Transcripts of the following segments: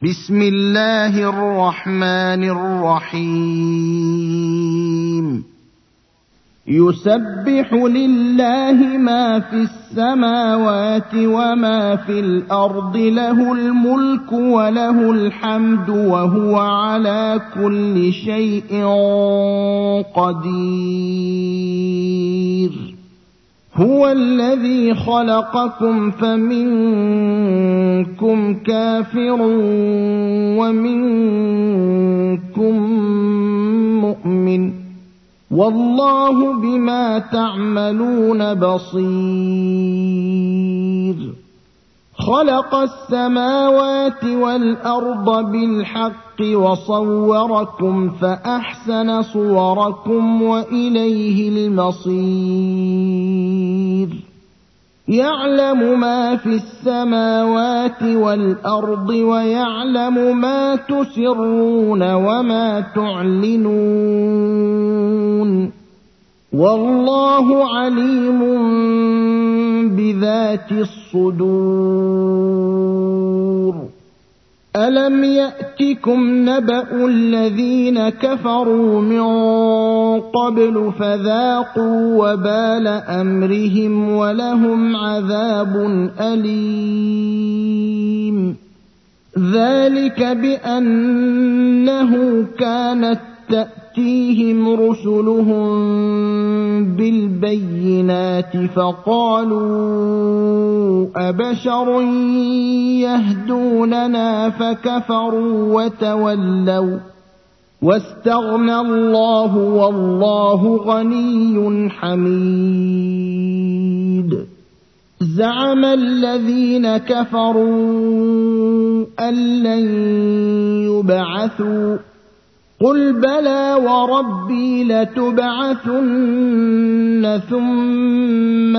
بسم الله الرحمن الرحيم يسبح لله ما في السماوات وما في الأرض له الملك وله الحمد وهو على كل شيء قدير هو الذي خلقكم فمنكم كافر ومنكم مؤمن والله بما تعملون بصير خلق السماوات والأرض بالحق وصوركم فأحسن صوركم وإليه المصير يعلم ما في السماوات والأرض ويعلم ما تسرون وما تعلنون والله عليم بذات الصدور ألم يأتكم نبأ الذين كفروا من قبل فذاقوا وبال أمرهم ولهم عذاب أليم ذلك بأنه كانت تأتيهم رسلهم بالبينات فقالوا أبشر يهدوننا فكفروا وتولوا واستغنى الله والله غني حميد زعم الذين كفروا أن لن يبعثوا قل بلى وربي لتبعثن ثم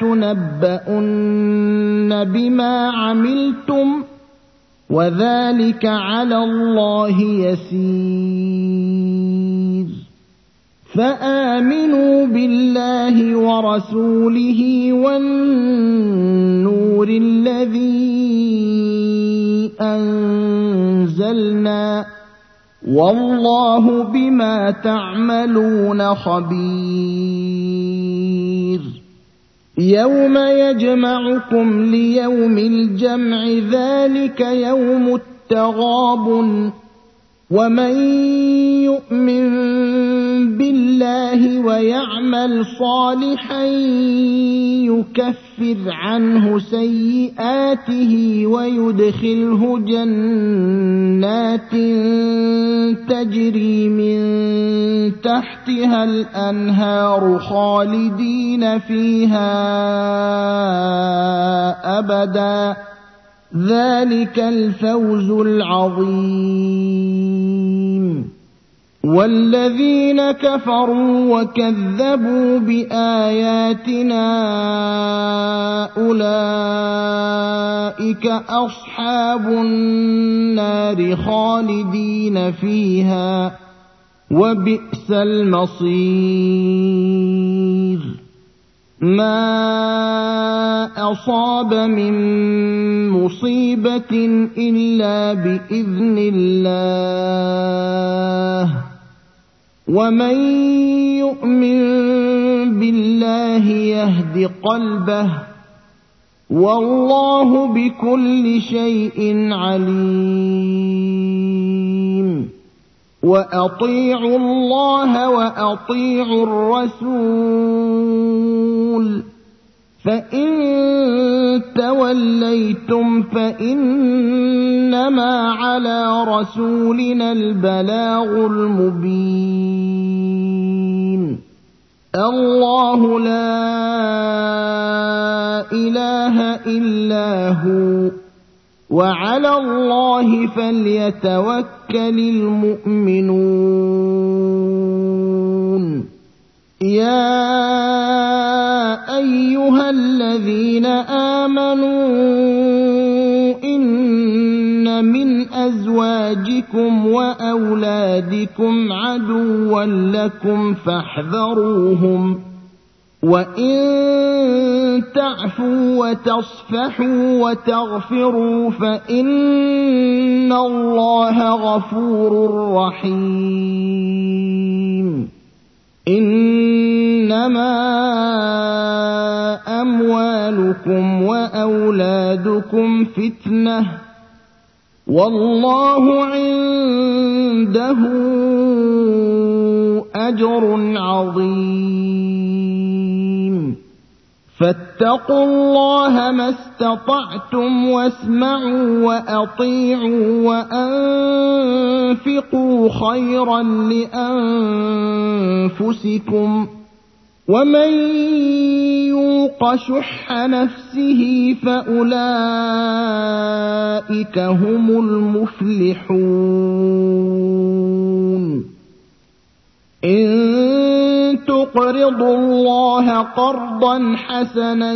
لتنبؤن بما عملتم وذلك على الله يسير فآمنوا بالله ورسوله والنور الذي أنزلنا والله بما تعملون خبير يوم يجمعكم ليوم الجمع ذلك يوم التغابن ومن يؤمن بالله ويعمل صالحا يكفر عنه سيئاته ويدخله جنات تجري من تحتها الأنهار خالدين فيها أبدا ذلك الفوز العظيم والذين كفروا وكذبوا بآياتنا أولئك أصحاب النار خالدين فيها وبئس المصير ما أصاب من مصيبة إلا بإذن الله ومن يؤمن بالله يهد قلبه والله بكل شيء عليم وأطيعوا الله وأطيعوا الرسول فإن توليتم فإنما على رسولنا البلاغ المبين الله لا إله إلا هو وعلى الله فليتوكل المؤمنون يا أيها الذين آمنوا إن من أزواجكم وأولادكم عدوا لكم فاحذروهم وإن تعفوا وتصفحوا وتغفروا فإن الله غفور رحيم إنما أموالكم وأولادكم فتنة والله عنده أجر عظيم فاتقوا الله ما استطعتم واسمعوا وأطيعوا وأنفقوا خيرا لأنفسكم ومن يوق شح نفسه فأولئك هم المفلحون إن تقرضوا الله قرضا حسنا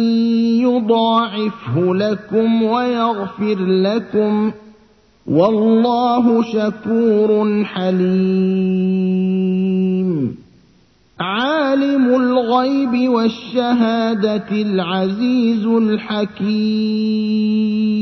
يضاعفه لكم ويغفر لكم والله شكور حليم عالم الغيب والشهادة العزيز الحكيم